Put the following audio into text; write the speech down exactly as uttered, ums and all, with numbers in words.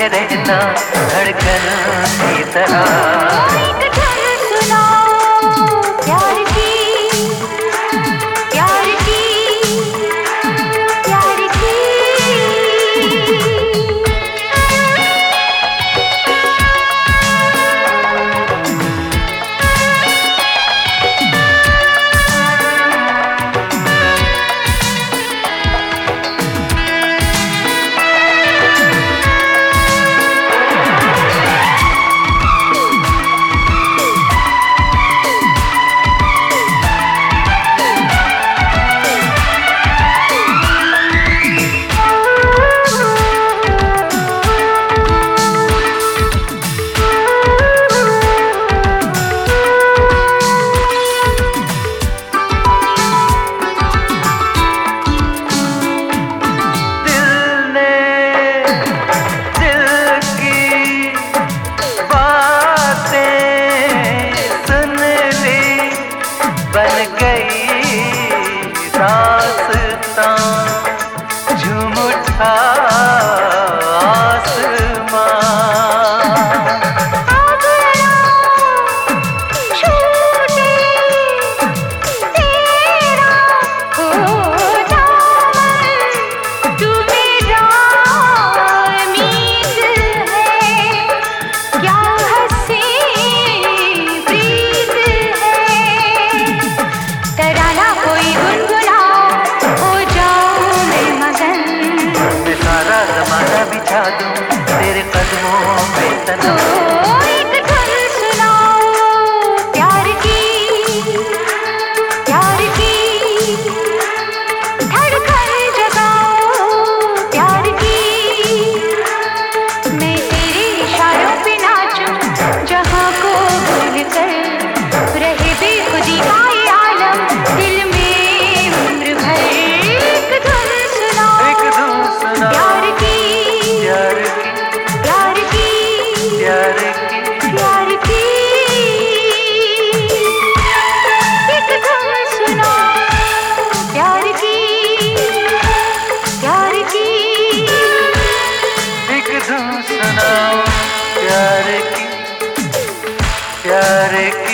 के रहना धड़कन की तरह। एक धुन सुनाओ प्यार की, प्यार की, प्यार की। बन गई दास्तां झूम उठा आसमां। अब ना छूटे तेरा हो दामन, तू मेरा मीत है, क्या हंसी प्रीत है। तराना कोई गुनगुनाओ, हो जाऊं मैं मगन। मैं सारा ज़माना बिछा दूं तेरे कदमों पे सनम। ओ एक धुन सुनाओ प्यार की, प्यार की, धड़कन जगाओ प्यार की। मैं तेरे इशारों पे नाचूं, जहां को भूल कर रहे बेखुदी का ये आलम दिल में उम्र भर। एक धुन सुनाओ एक धुन सुनाओ प्यार की, प्यार की, प्यार की, प्यार की, प्यार की। एक धुन सुनाओ प्यार की, प्यार की। एक धुन सुनाओ प्यार की, प्यार की।